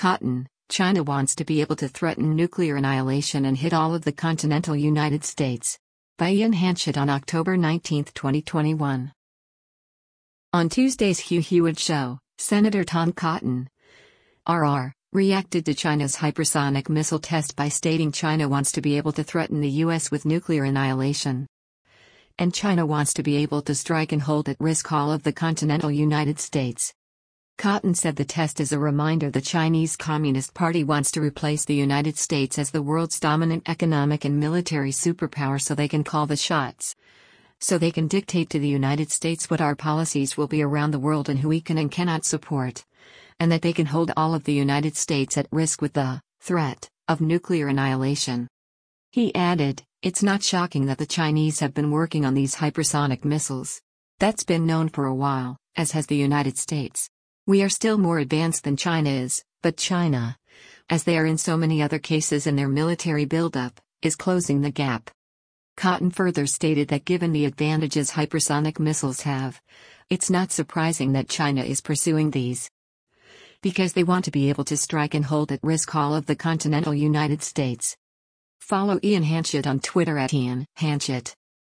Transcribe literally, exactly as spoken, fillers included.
Cotton, China wants to be able to threaten nuclear annihilation and hit all of the continental United States. By Ian Hanchett on October nineteenth, twenty twenty-one. On Tuesday's Hugh Hewitt show, Senator Tom Cotton, R R, reacted to China's hypersonic missile test by stating China wants to be able to threaten the U S with nuclear annihilation. And China wants to be able to strike and hold at risk all of the continental United States. Cotton said the test is a reminder the Chinese Communist Party wants to replace the United States as the world's dominant economic and military superpower so they can call the shots. So they can dictate to the United States what our policies will be around the world and who we can and cannot support. And that they can hold all of the United States at risk with the threat of nuclear annihilation. He added, "It's not shocking that the Chinese have been working on these hypersonic missiles. That's been known for a while, as has the United States. We are still more advanced than China is, but China, as they are in so many other cases in their military buildup, is closing the gap." Cotton further stated that given the advantages hypersonic missiles have, it's not surprising that China is pursuing these. Because they want to be able to strike and hold at risk all of the continental United States. Follow Ian Hanchett on Twitter at Ian Hanchett.